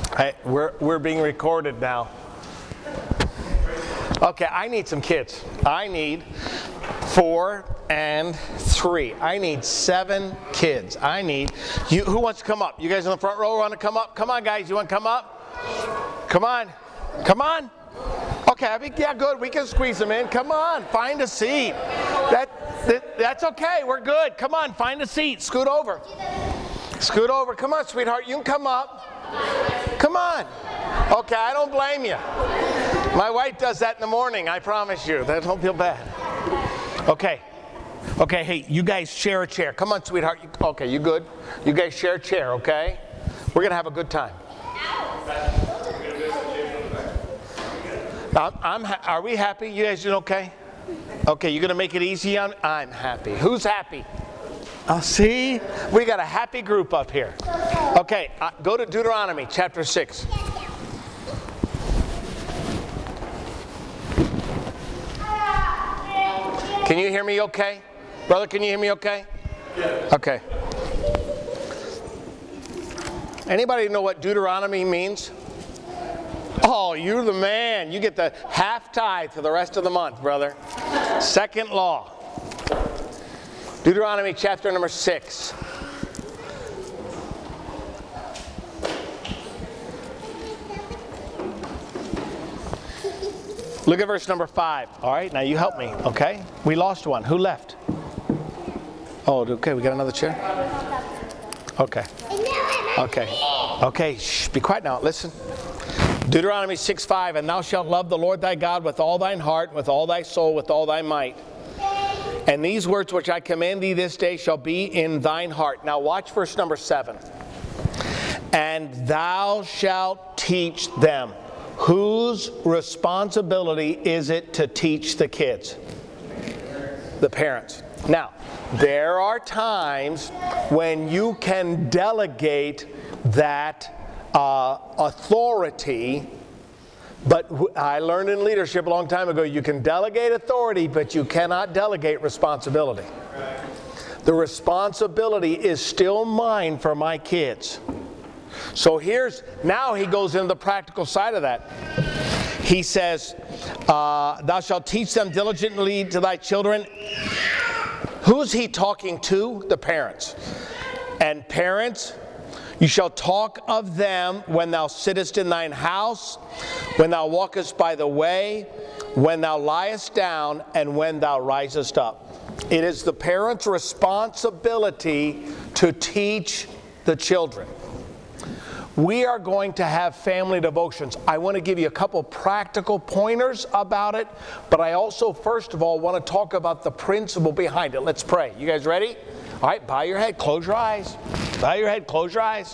Hey, we're being recorded now. Okay, I need some kids. I need 4 and 3. I need 7 kids. I need you. Who wants to come up? You guys in the front row want to come up? Come on, guys. You want to come up? Come on. Come on. Okay, yeah, good. We can squeeze them in. Come on, find a seat. That's okay. We're good. Come on, find a seat. Scoot over. Scoot over. Come on, sweetheart. You can come up. Come on. Okay, I don't blame you. My wife does that in the morning, I promise you. That don't feel bad. Okay. Okay, hey, you guys share a chair. Come on, sweetheart. Okay, you good? You guys share a chair, okay? We're going to have a good time. Are we happy? You guys doing okay? Okay, you're going to make it easy on? I'm happy. Who's happy? Oh, see? We got a happy group up here. Okay, go to Deuteronomy chapter 6. Can you hear me okay? Brother, can you hear me okay? Yeah. Okay. Anybody know what Deuteronomy means? Oh, you're the man. You get the half tithe for the rest of the month, brother. Second law. Deuteronomy chapter number 6. Look at verse number 5. All right, now you help me, okay? We lost one. Who left? Oh, okay, we got another chair? Okay. Okay. Okay, shh, be quiet now. Listen. Deuteronomy 6:5, and thou shalt love the Lord thy God with all thine heart, with all thy soul, with all thy might. And these words which I command thee this day shall be in thine heart. Now watch verse number 7. And thou shalt teach them. Whose responsibility is it to teach the kids? The parents. Now, there are times when you can delegate that authority, but I learned in leadership a long time ago, you can delegate authority, but you cannot delegate responsibility. The responsibility is still mine for my kids. So now he goes into the practical side of that. He says, thou shalt teach them diligently to thy children. Who's he talking to? The parents. And parents, you shall talk of them when thou sittest in thine house, when thou walkest by the way, when thou liest down, and when thou risest up. It is the parents' responsibility to teach the children. We are going to have family devotions. I want to give you a couple practical pointers about it, but I also, first of all, want to talk about the principle behind it. Let's pray. You guys ready? All right, bow your head, close your eyes. Bow your head, close your eyes.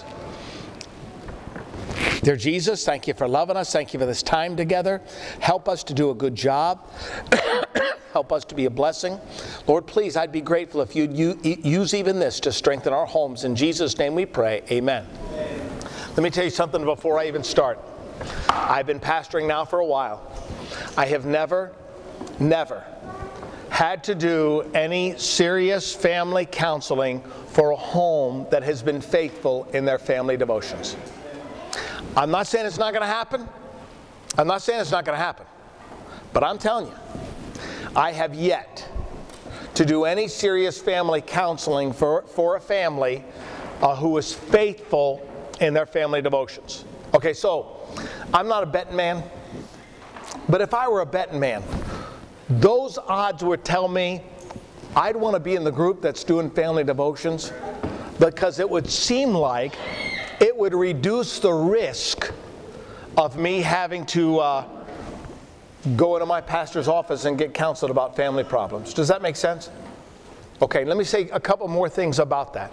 Dear Jesus, thank you for loving us. Thank you for this time together. Help us to do a good job. Help us to be a blessing. Lord, please, I'd be grateful if you'd use even this to strengthen our homes. In Jesus' name we pray, amen. Let me tell you something before I even start. I've been pastoring now for a while. I have never had to do any serious family counseling for a home that has been faithful in their family devotions. I'm not saying it's not going to happen. I'm not saying it's not going to happen. But I'm telling you, I have yet to do any serious family counseling for a family who is faithful in their family devotions. Okay, so I'm not a betting man, but if I were a betting man, those odds would tell me I'd want to be in the group that's doing family devotions, because it would seem like it would reduce the risk of me having to go into my pastor's office and get counseled about family problems. Does that make sense? Okay, let me say a couple more things about that.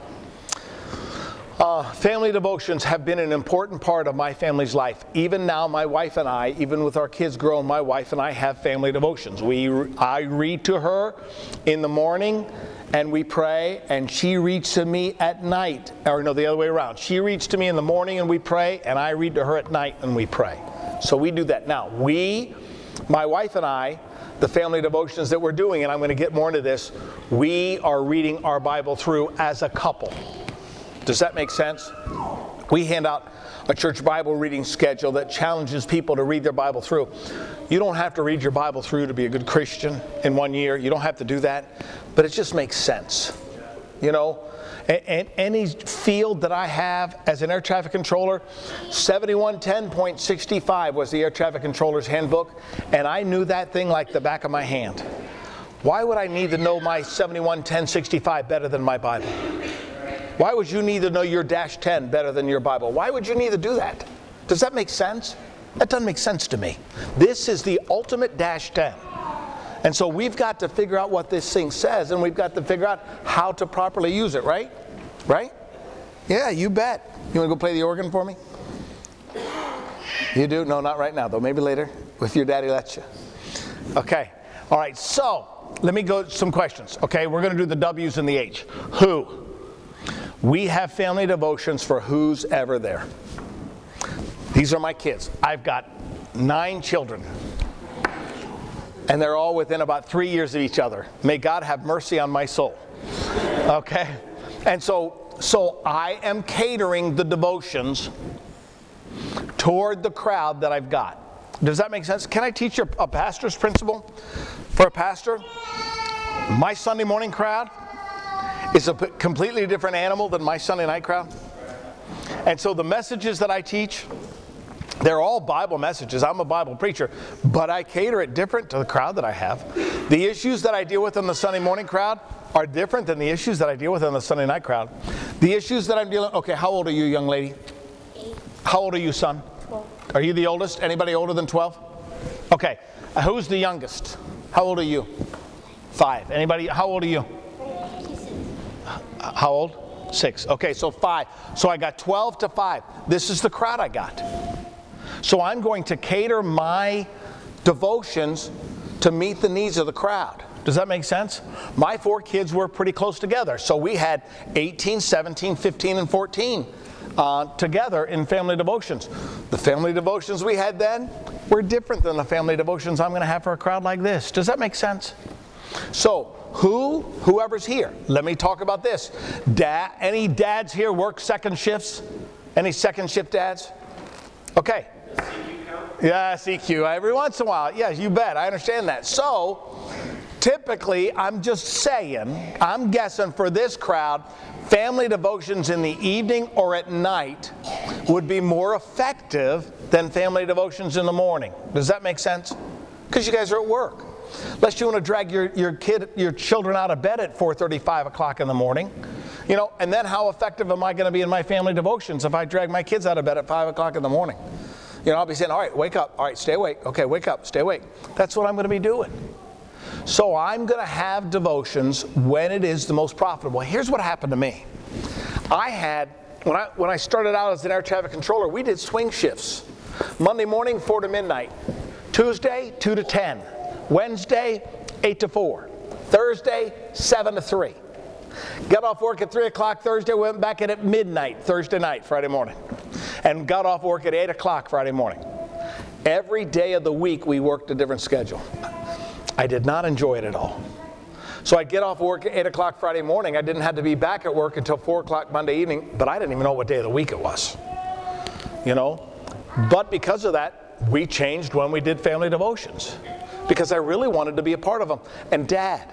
Family devotions have been an important part of my family's life. Even now, my wife and I, even with our kids grown, my wife and I have family devotions. I read to her in the morning and we pray, and she reads to me at night. Or no, the other way around. She reads to me in the morning and we pray, and I read to her at night and we pray. So we do that. Now, my wife and I, the family devotions that we're doing, and I'm going to get more into this, we are reading our Bible through as a couple. Does that make sense? We hand out a church Bible reading schedule that challenges people to read their Bible through. You don't have to read your Bible through to be a good Christian in 1 year. You don't have to do that. But it just makes sense. You know, and any field that I have as an air traffic controller, 7110.65 was the air traffic controller's handbook, and I knew that thing like the back of my hand. Why would I need to know my 7110.65 better than my Bible? Why would you need to know your -10 better than your Bible? Why would you need to do that? Does that make sense? That doesn't make sense to me. This is the ultimate -10. And so we've got to figure out what this thing says, and we've got to figure out how to properly use it, right? Right? Yeah, you bet. You want to go play the organ for me? You do? No, not right now, though. Maybe later, if your daddy lets you. Okay. All right, so let me go some questions. Okay, we're going to do the W's and the H. Who? We have family devotions for who's ever there. These are my kids. I've got 9 children. And they're all within about 3 years of each other. May God have mercy on my soul. Okay? And so I am catering the devotions toward the crowd that I've got. Does that make sense? Can I teach you a pastor's principle for a pastor? My Sunday morning crowd is a completely different animal than my Sunday night crowd. And so the messages that I teach, they're all Bible messages. I'm a Bible preacher, but I cater it different to the crowd that I have. The issues that I deal with in the Sunday morning crowd are different than the issues that I deal with in the Sunday night crowd. The issues that I'm dealing, okay, how old are you, young lady? 8. How old are you, son? 12. Are you the oldest? Anybody older than 12? Okay. Who's the youngest? How old are you? 5. Anybody? How old are you? 6. How old? 6. Okay, so 5. So I got 12 to 5. This is the crowd I got. So I'm going to cater my devotions to meet the needs of the crowd. Does that make sense? My 4 kids were pretty close together. So we had 18, 17, 15, and 14 together in family devotions. The family devotions we had then were different than the family devotions I'm going to have for a crowd like this. Does that make sense? So whoever's here, let me talk about this. Any dads here work second shifts? Any second shift dads? Okay. Yeah, CQ. Every once in a while. Yes, you bet. I understand that. So, typically, I'm just saying, I'm guessing for this crowd, family devotions in the evening or at night would be more effective than family devotions in the morning. Does that make sense? Because you guys are at work. Unless you want to drag your children out of bed at 4:30, 5 o'clock in the morning. You know, and then how effective am I going to be in my family devotions if I drag my kids out of bed at 5 o'clock in the morning? You know, I'll be saying, all right, wake up. All right, stay awake. Okay, wake up, stay awake. That's what I'm going to be doing. So I'm going to have devotions when it is the most profitable. Here's what happened to me. I had, when I started out as an air traffic controller, we did swing shifts. Monday morning, 4 to midnight. Tuesday, 2 to 10. Wednesday, 8 to 4. Thursday, 7 to 3. Got off work at 3 o'clock Thursday, went back in at midnight Thursday night, Friday morning. And got off work at 8 o'clock Friday morning. Every day of the week we worked a different schedule. I did not enjoy it at all. So I'd get off work at 8 o'clock Friday morning. I didn't have to be back at work until 4 o'clock Monday evening, but I didn't even know what day of the week it was. You know? But because of that, we changed when we did family devotions. Because I really wanted to be a part of them. And Dad,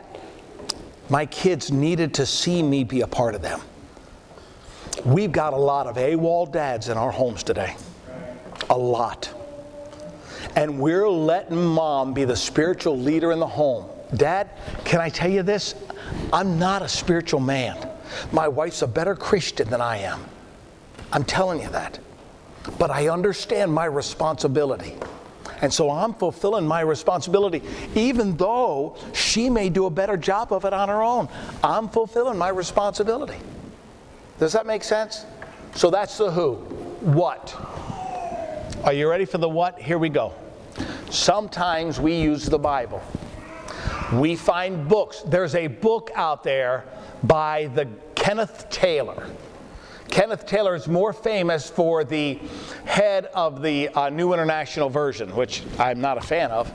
my kids needed to see me be a part of them. We've got a lot of AWOL dads in our homes today. A lot. And we're letting Mom be the spiritual leader in the home. Dad, can I tell you this? I'm not a spiritual man. My wife's a better Christian than I am. I'm telling you that. But I understand my responsibility. And so I'm fulfilling my responsibility, even though she may do a better job of it on her own. I'm fulfilling my responsibility. Does that make sense? So that's the who. What? Are you ready for the what? Here we go. Sometimes we use the Bible. We find books. There's a book out there by the Kenneth Taylor. Kenneth Taylor is more famous for the head of the New International Version, which I'm not a fan of.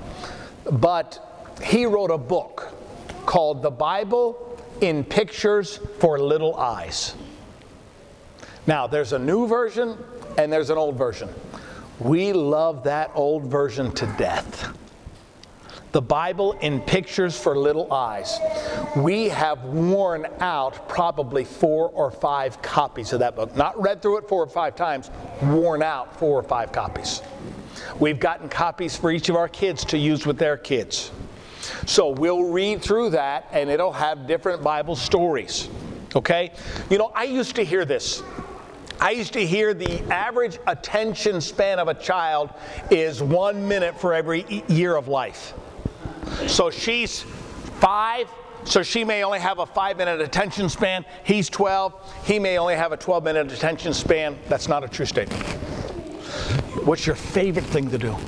But he wrote a book called The Bible in Pictures for Little Eyes. Now, there's a new version and there's an old version. We love that old version to death. The Bible in pictures for little eyes. We have worn out probably 4 or 5 copies of that book. Not read through it 4 or 5 times, worn out 4 or 5 copies. We've gotten copies for each of our kids to use with their kids. So we'll read through that and it'll have different Bible stories. Okay? You know, I used to hear this. I used to hear the average attention span of a child is 1 minute for every year of life. So she's 5, so she may only have a 5-minute attention span. He's 12, he may only have a 12-minute attention span. That's not a true statement. What's your favorite thing to do?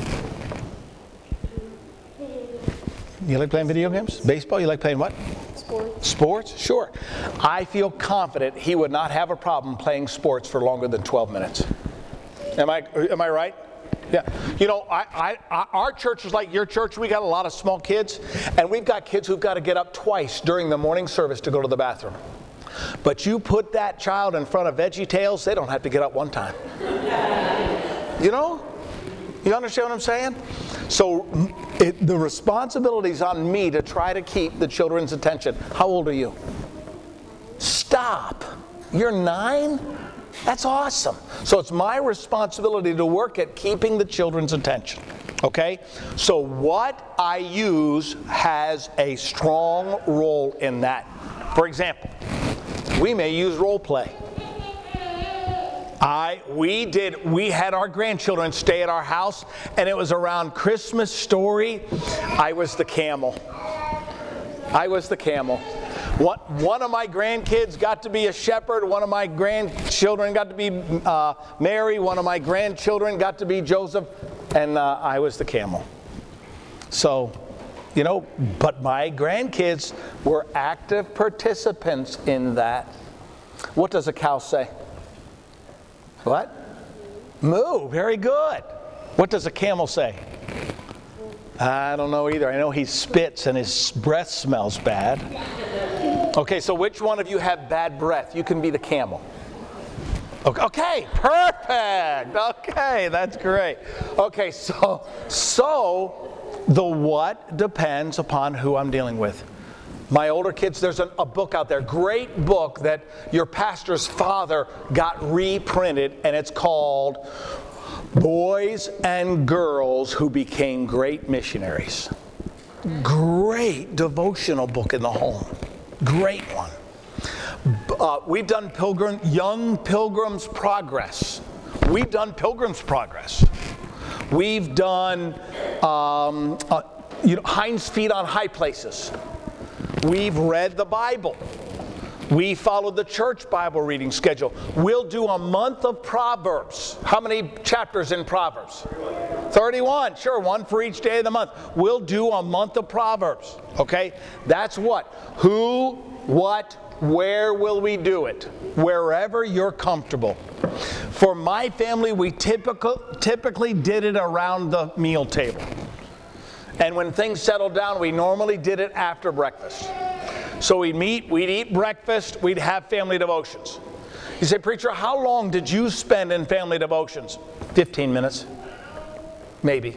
You like playing video games? Baseball? You like playing what? Sports. Sports? Sure. I feel confident he would not have a problem playing sports for longer than 12 minutes. Am I right? Yeah. You know, our church is like your church. We got a lot of small kids, and we've got kids who've got to get up twice during the morning service to go to the bathroom. But you put that child in front of VeggieTales, they don't have to get up one time. You know? You understand what I'm saying? So the responsibility is on me to try to keep the children's attention. How old are you? Stop. You're 9? That's awesome. So it's my responsibility to work at keeping the children's attention. Okay? So what I use has a strong role in that. For example, we may use role play. We had our grandchildren stay at our house, and it was around Christmas story. I was the camel. One of my grandkids got to be a shepherd. One of my grandchildren got to be Mary. One of my grandchildren got to be Joseph. And I was the camel. So, you know, but my grandkids were active participants in that. What does a cow say? What? Moo. Very good. What does a camel say? I don't know either. I know he spits and his breath smells bad. Okay, so which one of you have bad breath? You can be the camel. Okay, perfect. Okay, that's great. Okay, so the what depends upon who I'm dealing with. My older kids, there's a book out there, great book that your pastor's father got reprinted, and it's called Boys and Girls Who Became Great Missionaries. Great devotional book in the home. Great one. We've done Young Pilgrim's Progress. We've done Pilgrim's Progress. We've done Hind's Feet on High Places. We've read the Bible. We followed the church Bible reading schedule. We'll do a month of Proverbs. How many chapters in Proverbs? 31. Sure, one for each day of the month. We'll do a month of Proverbs. Okay? That's what? Who, what, where will we do it? Wherever you're comfortable. For my family, we typically did it around the meal table. And when things settled down, we normally did it after breakfast. So we'd eat breakfast, we'd have family devotions. You say, preacher, how long did you spend in family devotions? 15 minutes, maybe.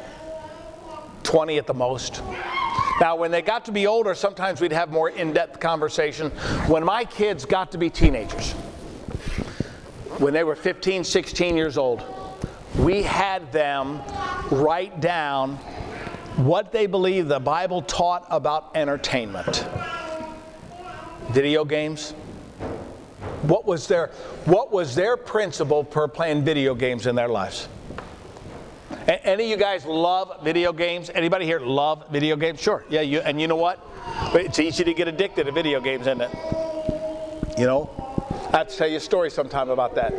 20 at the most. Now, when they got to be older, sometimes we'd have more in-depth conversation. When my kids got to be teenagers, when they were 15, 16 years old, we had them write down what they believe the Bible taught about entertainment. Video games. What was their principle for playing video games in their lives? Any of you guys love video games? Anybody here love video games? Sure. Yeah, and you know what? It's easy to get addicted to video games, isn't it? You know? I have to tell you a story sometime about that.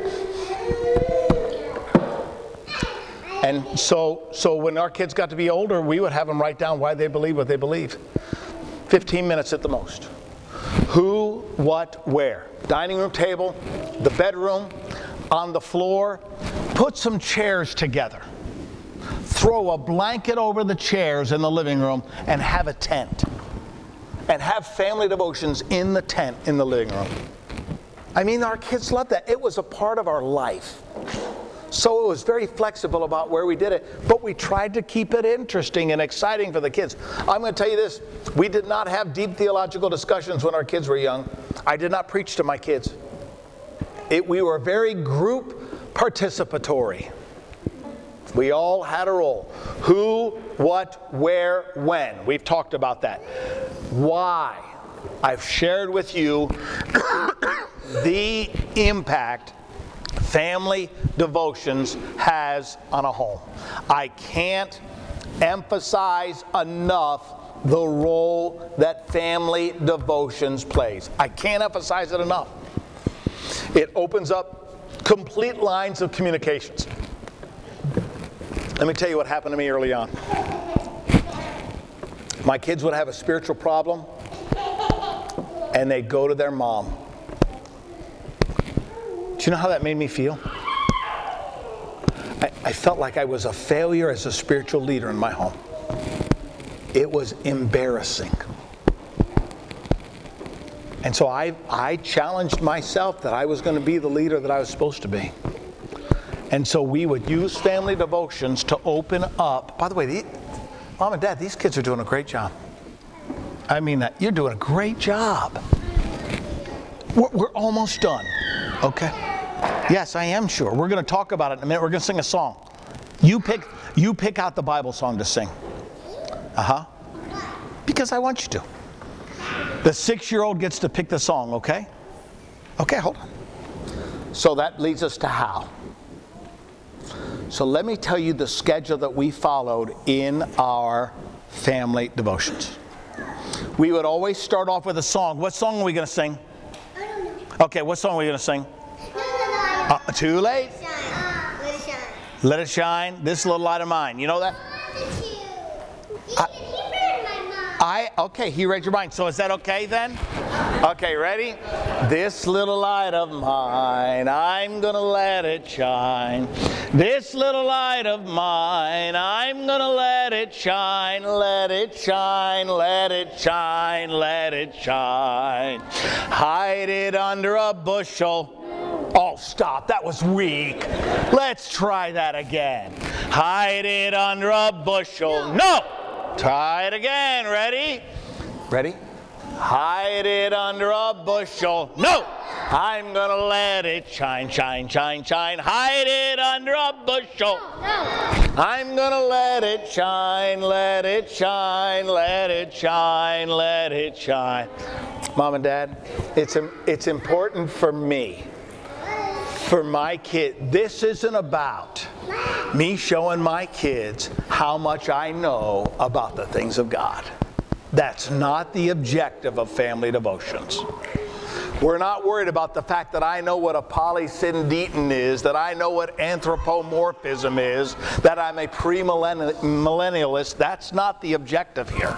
And so when our kids got to be older, we would have them write down why they believe what they believe. 15 minutes at the most. Who, what, where. Dining room table, the bedroom, on the floor. Put some chairs together. Throw a blanket over the chairs in the living room and have a tent. And have family devotions in the tent in the living room. I mean, our kids loved that. It was a part of our life. So it was very flexible about where we did it, but we tried to keep it interesting and exciting for the kids. I'm going to tell you this. We did not have deep theological discussions when our kids were young. I did not preach to my kids. We were very group participatory. We all had a role. Who, what, where, when. We've talked about that. Why? I've shared with you the impact family devotions has on a home. I can't emphasize enough the role that family devotions plays. I can't emphasize it enough. It opens up complete lines of communications. Let me tell you what happened to me early on. My kids would have a spiritual problem, and they'd go to their mom. Do you know how that made me feel? I felt like I was a failure as a spiritual leader in my home. It was embarrassing. And so I challenged myself that I was going to be the leader that I was supposed to be. And so we would use family devotions to open up. By the way, Mom and Dad, these kids are doing a great job. I mean that. You're doing a great job. We're almost done. Okay? Yes, I am sure. We're going to talk about it in a minute. We're going to sing a song. You pick out the Bible song to sing. Because I want you to. The 6-year-old gets to pick the song, okay? Okay, hold on. So that leads us to how. So let me tell you the schedule that we followed in our family devotions. We would always start off with a song. What song are we going to sing? I don't know. Okay, what song are we going to sing? No. Too late? Let it shine. Let it shine. This little light of mine. You know that? Okay, he read your mind. So is that okay then? Okay, ready? This little light of mine, I'm gonna let it shine. This little light of mine, I'm gonna let it shine. Let it shine, let it shine, let it shine. Hide it under a bushel. Oh, stop. That was weak. Let's try that again. Hide it under a bushel. No! Try it again. Ready? Ready? Hide it under a bushel. No! I'm going to let it shine, shine, shine, shine. Hide it under a bushel. I'm going to let it shine, let it shine, let it shine, let it shine. Mom and Dad, it's important for me, for my kid. This isn't about me showing my kids how much I know about the things of God. That's not the objective of family devotions. We're not worried about the fact that I know what a polysyndeton is, that I know what anthropomorphism is, that I'm a premillennialist. That's not the objective here.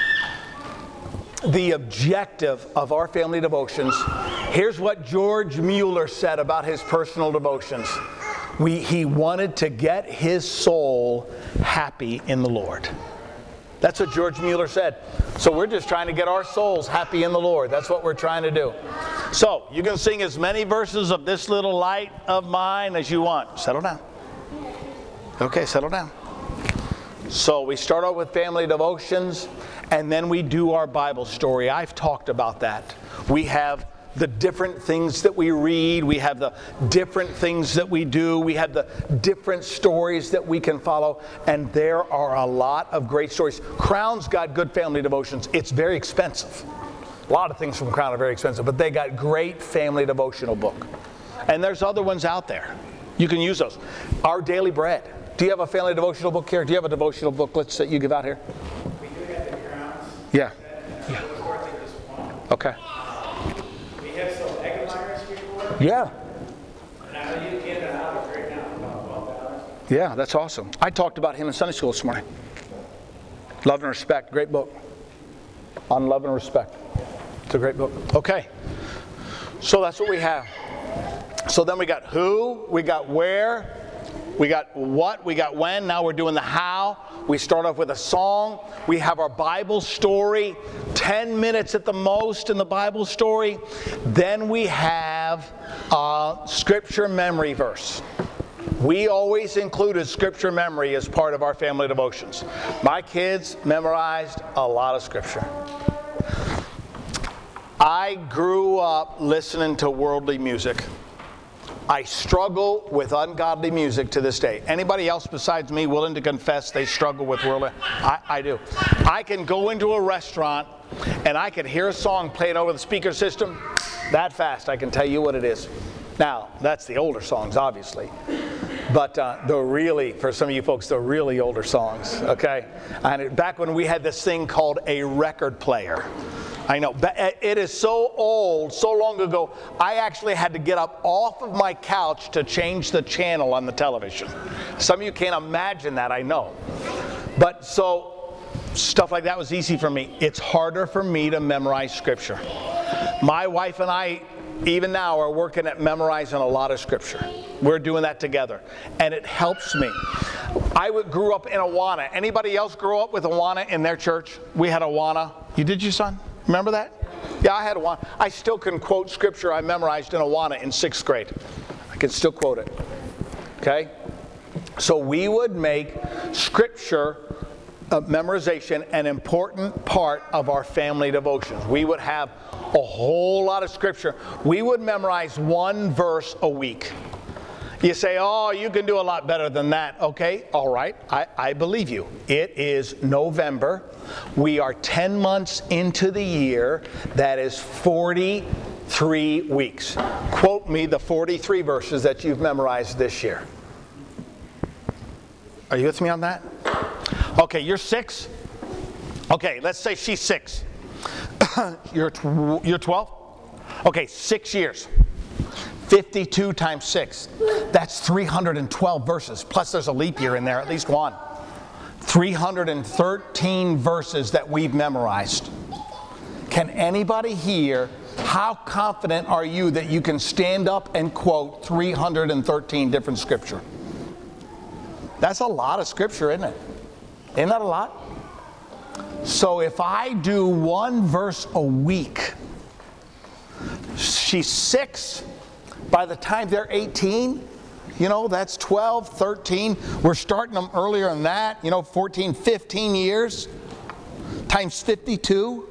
The objective of our family devotions, here's what George Mueller said about his personal devotions. He wanted to get his soul happy in the Lord. That's what George Mueller said. So we're just trying to get our souls happy in the Lord. That's what we're trying to do. So you can sing as many verses of This Little Light of Mine as you want. Settle down. Okay, settle down. So we start out with family devotions, and then we do our Bible story. I've talked about that. We have the different things that we read. We have the different things that we do. We have the different stories that we can follow. And there are a lot of great stories. Crown's got good family devotions. It's very expensive. A lot of things from Crown are very expensive, but they got great family devotional book. And there's other ones out there. You can use those. Our Daily Bread. Do you have a family devotional book here? Do you have a devotional booklets that you give out here? We do have the Crowns. Yeah. Yeah. Okay. We have some Eggemeyers before. Yeah. And I know you can get it out right now for about $12. Yeah, that's awesome. I talked about him in Sunday school this morning. Love and Respect, great book. On love and respect. It's a great book. Okay. So that's what we have. So then we got who, we got where, we got what, we got when. Now we're doing the how. We start off with a song. We have our Bible story, 10 minutes at the most in the Bible story. Then we have have a scripture memory verse. We always included scripture memory as part of our family devotions. My kids memorized a lot of scripture. I grew up listening to worldly music. I struggle with ungodly music to this day. Anybody else besides me willing to confess they struggle with worldly? I do. I can go into a restaurant and I can hear a song played over the speaker system that fast. I can tell you what it is. Now, that's the older songs, obviously. But for some of you folks, the really older songs, okay? And back when we had this thing called a record player. I know, but it is so old, so long ago, I actually had to get up off of my couch to change the channel on the television. Some of you can't imagine that, I know. But so, stuff like that was easy for me. It's harder for me to memorize scripture. My wife and I, even now, are working at memorizing a lot of scripture. We're doing that together, and it helps me. I grew up in Awana. Anybody else grow up with Awana in their church? We had Awana. You did, your son? Remember that? Yeah, I had Awana. I still can quote scripture I memorized in Awana in 6th grade. I can still quote it. Okay? So we would make scripture memorization an important part of our family devotions. We would have a whole lot of scripture. We would memorize one verse a week. You say, oh, you can do a lot better than that. Okay, all right, I believe you. It is November. We are 10 months into the year. That is 43 weeks. Quote me the 43 verses that you've memorized this year. Are you with me on that? Okay, you're 6? Okay, let's say she's 6. You're 12? Okay, 6 years. 52 times 6. That's 312 verses. Plus there's a leap year in there, at least one. 313 verses that we've memorized. Can anybody here, how confident are you that you can stand up and quote 313 different scripture? That's a lot of scripture, isn't it? Isn't that a lot? So if I do one verse a week, she's 6. By the time they're 18, that's 12, 13. We're starting them earlier than that, 14, 15 years times 52.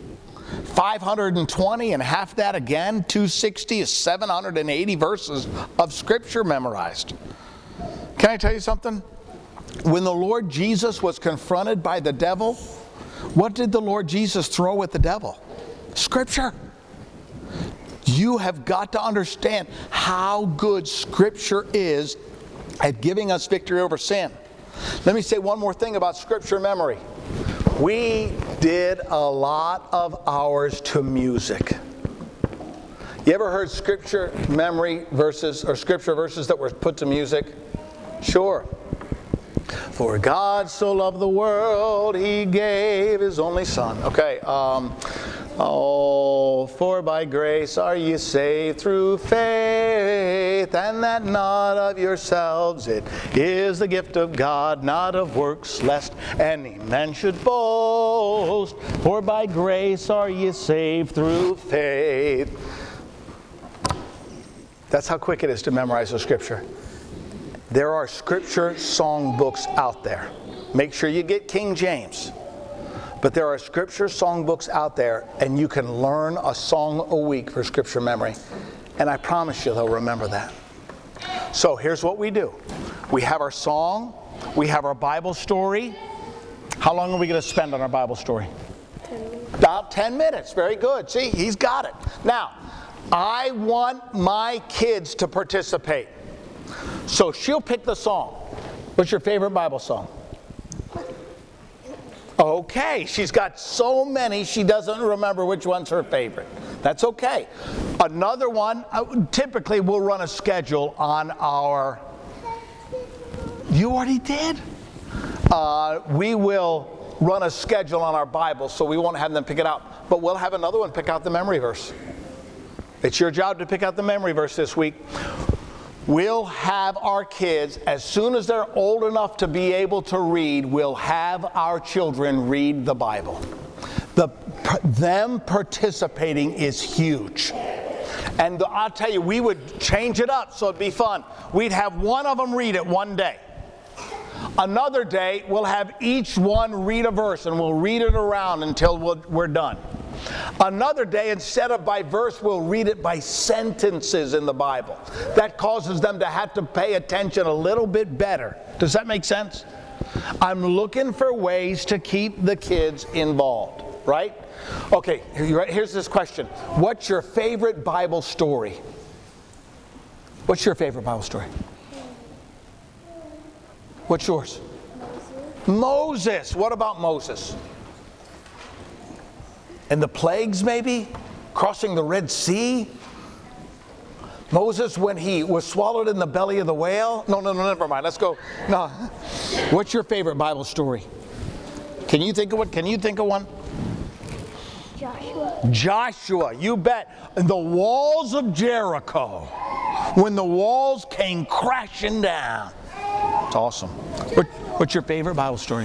520 and half that again, 260 is 780 verses of scripture memorized. Can I tell you something? When the Lord Jesus was confronted by the devil, what did the Lord Jesus throw at the devil? Scripture. You have got to understand how good Scripture is at giving us victory over sin. Let me say one more thing about Scripture memory. We did a lot of ours to music. You ever heard Scripture memory verses or Scripture verses that were put to music? Sure. For God so loved the world, He gave His only Son. Okay, for by grace are ye saved through faith, and that not of yourselves, it is the gift of God, not of works, lest any man should boast. For by grace are ye saved through faith. That's how quick it is to memorize the scripture. There are scripture song books out there. Make sure you get King James. But there are scripture song books out there, and you can learn a song a week for scripture memory. And I promise you they'll remember that. So here's what we do. We have our song. We have our Bible story. How long are we going to spend on our Bible story? 10 minutes. About 10 minutes. Very good. See, he's got it. Now, I want my kids to participate. So she'll pick the song. What's your favorite Bible song? Okay, she's got so many she doesn't remember which one's her favorite. That's okay. Another one, typically we'll run a schedule on our... You already did? We will run a schedule on our Bible, so we won't have them pick it out. But we'll have another one pick out the memory verse. It's your job to pick out the memory verse this week. We'll have our kids, as soon as they're old enough to be able to read, we'll have our children read the Bible. Them participating is huge. And I'll tell you, we would change it up so it'd be fun. We'd have one of them read it one day. Another day, we'll have each one read a verse, and we'll read it around until we're done. Another day, instead of by verse, we'll read it by sentences in the Bible. That causes them to have to pay attention a little bit better. Does that make sense? I'm looking for ways to keep the kids involved, right? Okay, here's this question. What's your favorite Bible story? What's your favorite Bible story? What's yours? Moses. What about Moses? And the plagues, maybe? Crossing the Red Sea? Moses, when he was swallowed in the belly of the whale? No, never mind. Let's go. No. What's your favorite Bible story? Can you think of one? Can you think of one? Joshua, you bet. The walls of Jericho. When the walls came crashing down. It's awesome. What's your favorite Bible story?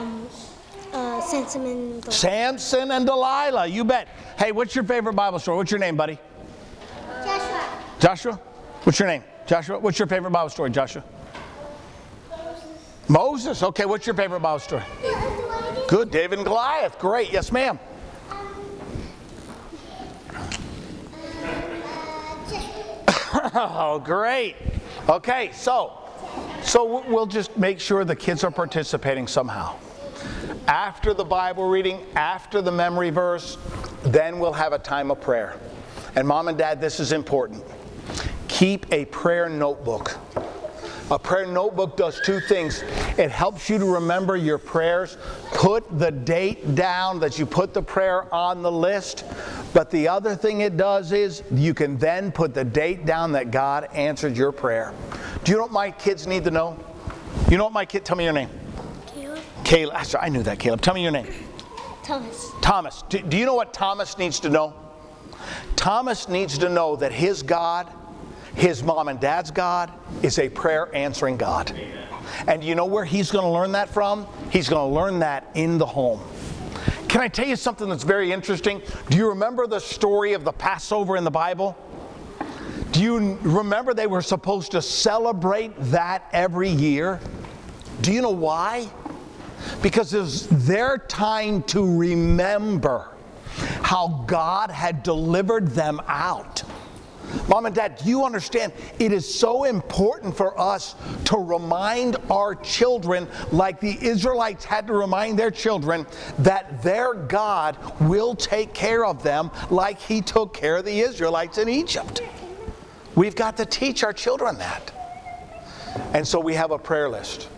Samson and Delilah, you bet. Hey, what's your favorite Bible story? What's your name, buddy? Joshua? What's your name? Joshua? What's your favorite Bible story, Joshua? Moses. Okay, what's your favorite Bible story? Good, David and Goliath. Great. Yes, ma'am. Oh, great. Okay, so we'll just make sure the kids are participating somehow. After the Bible reading, after the memory verse, then we'll have a time of prayer. And Mom and Dad, this is important. Keep a prayer notebook. A prayer notebook does two things. It helps you to remember your prayers. Put the date down that you put the prayer on the list. But the other thing it does is you can then put the date down that God answered your prayer. Do you know what my kids need to know? You know what my kid? Tell me your name. Caleb. I knew that, Caleb. Tell me your name. Thomas. Do you know what Thomas needs to know? Thomas needs to know that his God, his mom and dad's God, is a prayer answering God. And you know where he's going to learn that from? He's going to learn that in the home. Can I tell you something that's very interesting? Do you remember the story of the Passover in the Bible? Do you remember they were supposed to celebrate that every year? Do you know why? Because it was their time to remember how God had delivered them out. Mom and Dad, do you understand? It is so important for us to remind our children, like the Israelites had to remind their children, that their God will take care of them like He took care of the Israelites in Egypt. We've got to teach our children that. And so we have a prayer list.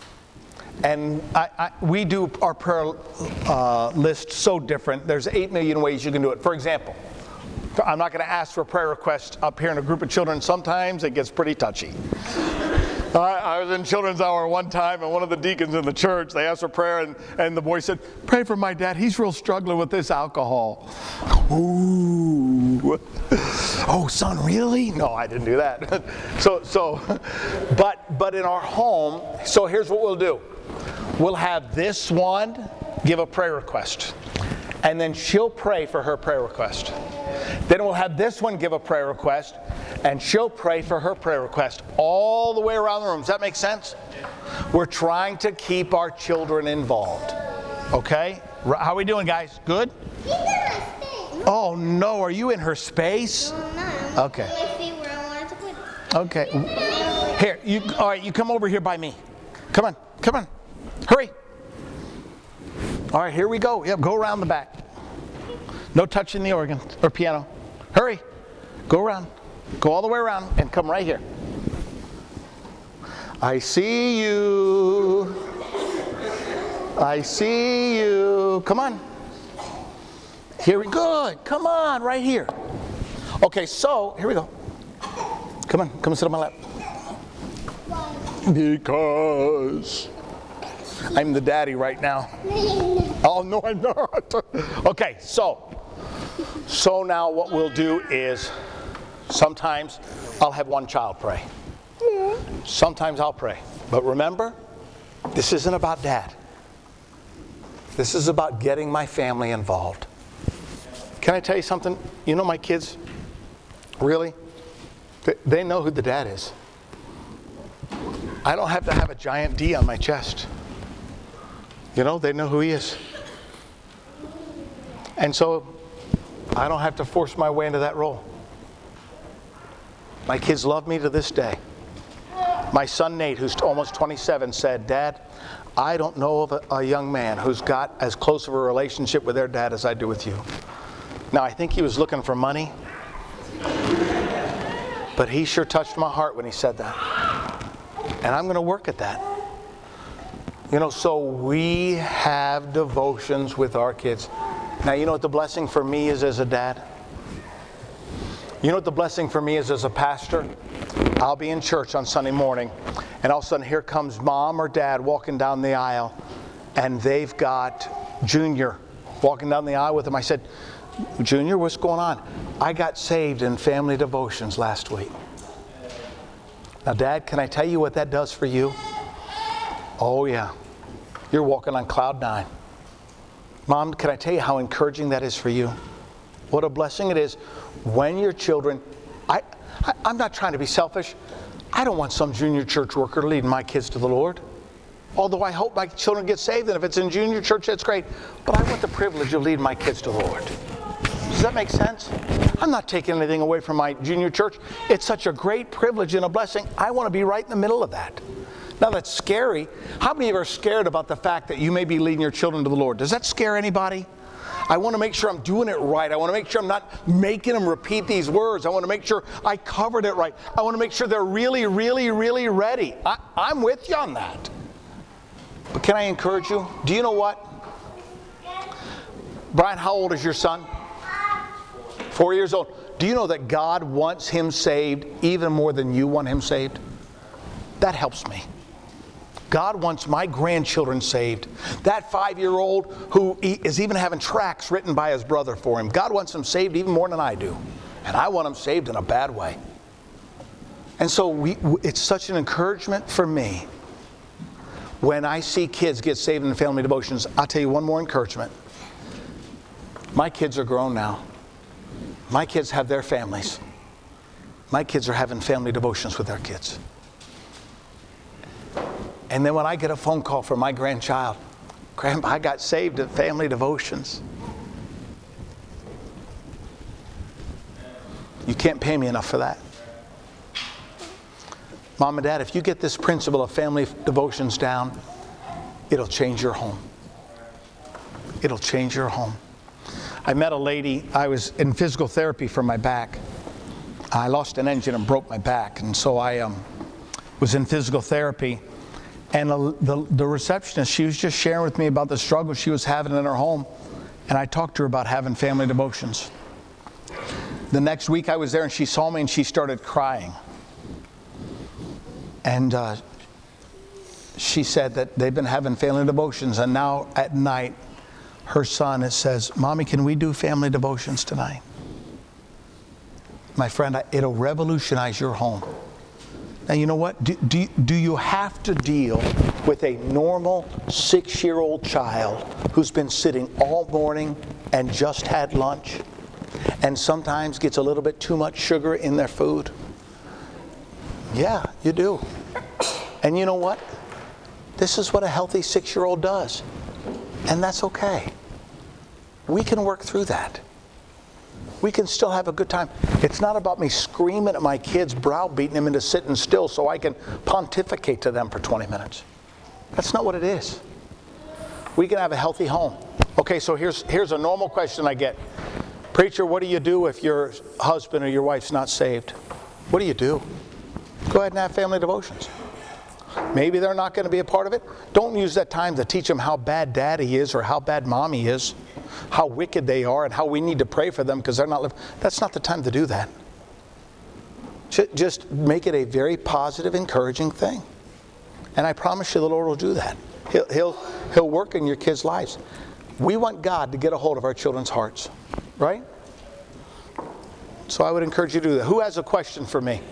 And we do our prayer list so different. There's 8 million ways you can do it. For example, I'm not going to ask for a prayer request up here in a group of children. Sometimes it gets pretty touchy. I was in children's hour one time, and one of the deacons in the church, they asked for prayer, and the boy said, "Pray for my dad. He's real struggling with this alcohol." Ooh. Oh, son, really? No, I didn't do that. But in our home, so here's what we'll do. We'll have this one give a prayer request, and then she'll pray for her prayer request. Then we'll have this one give a prayer request, and she'll pray for her prayer request all the way around the room. Does that make sense? We're trying to keep our children involved. Okay? How are we doing, guys? Good? He's in my space. Oh, no. Are you in her space? No, I'm not. Okay. I see where I wanted to put it. Okay. Here, all right, you come over here by me. Come on. Hurry. All right, here we go. Yep, go around the back. No touching the organ or piano. Hurry. Go around. Go all the way around and come right here. I see you. I see you. Come on. Here we go. Good. Come on, right here. Okay, so here we go. Come on. Come sit on my lap. Because I'm the daddy right now. Oh, no, I'm not. Okay, so now what we'll do is sometimes I'll have one child pray. Sometimes I'll pray. But remember, this isn't about dad. This is about getting my family involved. Can I tell you something? You know my kids? Really? They know who the dad is. I don't have to have a giant D on my chest. You know, they know who he is. And so I don't have to force my way into that role. My kids love me to this day. My son Nate, who's almost 27, said, "Dad, I don't know of a young man who's got as close of a relationship with their dad as I do with you." Now, I think he was looking for money, but he sure touched my heart when he said that. And I'm going to work at that. You know, so we have devotions with our kids. Now, you know what the blessing for me is as a dad? You know what the blessing for me is as a pastor? I'll be in church on Sunday morning, and all of a sudden here comes mom or dad walking down the aisle, and they've got Junior walking down the aisle with them. I said, "Junior, what's going on?" "I got saved in family devotions last week." Now, Dad, can I tell you what that does for you? Oh, yeah. You're walking on cloud 9. Mom, can I tell you how encouraging that is for you? What a blessing it is when your children... I'm not trying to be selfish. I don't want some junior church worker leading my kids to the Lord. Although I hope my children get saved, and if it's in junior church, that's great. But I want the privilege of leading my kids to the Lord. Does that make sense? I'm not taking anything away from my junior church. It's such a great privilege and a blessing. I want to be right in the middle of that. Now, that's scary. How many of you are scared about the fact that you may be leading your children to the Lord? Does that scare anybody? I want to make sure I'm doing it right. I want to make sure I'm not making them repeat these words. I want to make sure I covered it right. I want to make sure they're really, really, really ready. I'm with you on that. But can I encourage you? Do you know what? Brian, how old is your son? 4 years old. Do you know that God wants him saved even more than you want him saved? That helps me. God wants my grandchildren saved. That 5-year-old who is even having tracts written by his brother for him, God wants him saved even more than I do. And I want him saved in a bad way. And so it's such an encouragement for me when I see kids get saved in family devotions. I'll tell you one more encouragement. My kids are grown now. My kids have their families. My kids are having family devotions with their kids. And then when I get a phone call from my grandchild, "Grandpa, I got saved at family devotions." You can't pay me enough for that. Mom and Dad, if you get this principle of family devotions down, it'll change your home. It'll change your home. I met a lady. I was in physical therapy for my back. I lost an engine and broke my back, and so I was in physical therapy. And the receptionist, she was just sharing with me about the struggle she was having in her home. And I talked to her about having family devotions. The next week I was there and she saw me and she started crying. And she said that they've been having family devotions, and now at night her son says, "Mommy, can we do family devotions tonight?" My friend, it'll revolutionize your home. Now, you know what? Do you have to deal with a normal 6-year-old child who's been sitting all morning and just had lunch and sometimes gets a little bit too much sugar in their food? Yeah, you do. And you know what? This is what a healthy 6-year-old does. And that's okay. We can work through that. We can still have a good time. It's not about me screaming at my kids, browbeating them into sitting still so I can pontificate to them for 20 minutes. That's not what it is. We can have a healthy home. Okay, so here's a normal question I get. "Preacher, what do you do if your husband or your wife's not saved?" What do you do? Go ahead and have family devotions. Maybe they're not going to be a part of it. Don't use that time to teach them how bad daddy is or how bad mommy is, how wicked they are, and how we need to pray for them because they're not living. That's not the time to do that. Just make it a very positive, encouraging thing. And I promise you the Lord will do that. He'll work in your kids' lives. We want God to get a hold of our children's hearts, right? So I would encourage you to do that. Who has a question for me?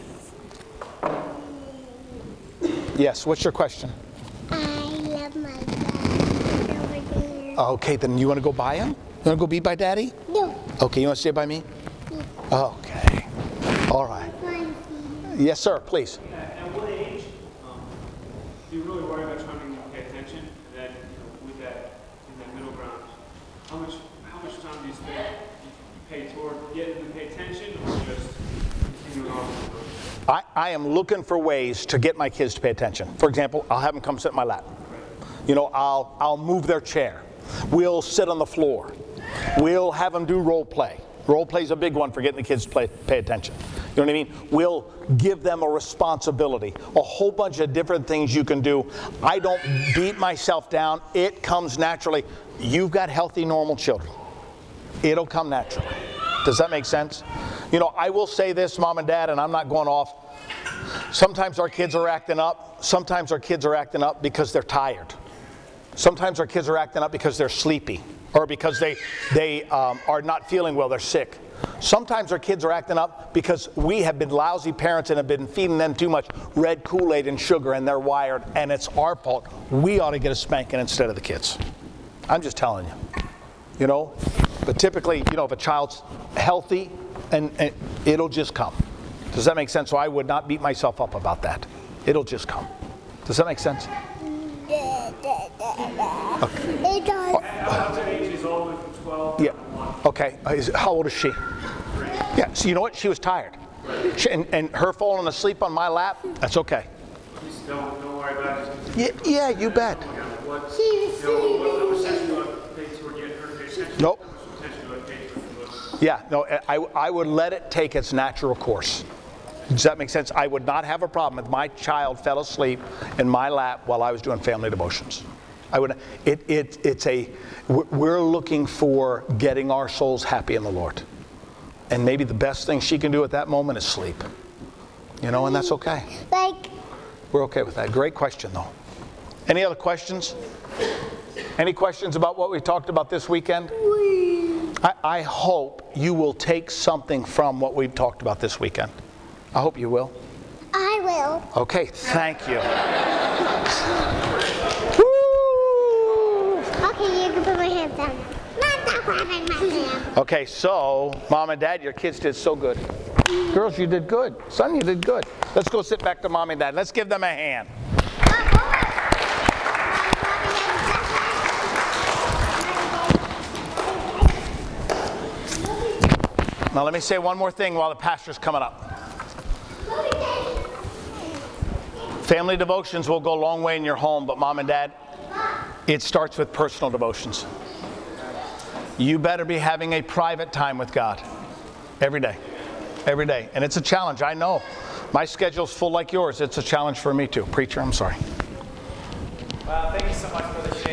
Yes, what's your question? I love my dad over there. Okay, then you want to go by him? You want to go be by Daddy? No. Okay, you want to stay by me? No. Okay. All right. Yes, sir, please. At what age do you really worry about trying to pay attention? And then, with that, in that middle ground, how much time do you spend you pay toward getting them to pay attention, or just continuing on? I am looking for ways to get my kids to pay attention. For example, I'll have them come sit in my lap. I'll move their chair. We'll sit on the floor. We'll have them do role play. Role play is a big one for getting the kids to pay attention. You know what I mean? We'll give them a responsibility. A whole bunch of different things you can do. I don't beat myself down. It comes naturally. You've got healthy, normal children. It'll come naturally. Does that make sense? I will say this, Mom and Dad, and I'm not going off. Sometimes our kids are acting up. Sometimes our kids are acting up because they're tired. Sometimes our kids are acting up because they're sleepy, or because they are not feeling well, they're sick. Sometimes our kids are acting up because we have been lousy parents and have been feeding them too much red Kool-Aid and sugar, and they're wired, and it's our fault. We ought to get a spanking instead of the kids. I'm just telling you. But typically, if a child's healthy, and it'll just come. Does that make sense? So I would not beat myself up about that. It'll just come. Does that make sense? It does. Our age is all the way from 12 Yeah. to 1. Okay. How old is she? Yeah. So you know what? She was tired. And her falling asleep on my lap, that's okay. Just don't worry about it. Yeah, you bet. What percentage do you want to pay toward getting her to pay attention? Nope. How much attention do I pay toward? Yeah, no, I would let it take its natural course. Does that make sense? I would not have a problem if my child fell asleep in my lap while I was doing family devotions. I would. We're looking for getting our souls happy in the Lord, and maybe the best thing she can do at that moment is sleep. And that's okay. We're okay with that. Great question, though. Any other questions? Any questions about what we talked about this weekend? I hope you will take something from what we've talked about this weekend. I hope you will. I will. Okay, thank you. Woo! Okay, you can put my hands down. Not that one, my hand. Okay, so, Mom and Dad, your kids did so good. Girls, you did good. Son, you did good. Let's go sit back to Mom and Dad. Let's give them a hand. Now let me say one more thing while the pastor's coming up. Family devotions will go a long way in your home, but Mom and Dad, it starts with personal devotions. You better be having a private time with God every day. Every day. And it's a challenge, I know. My schedule's full like yours. It's a challenge for me too. Preacher, I'm sorry. Well, thank you so much for the share.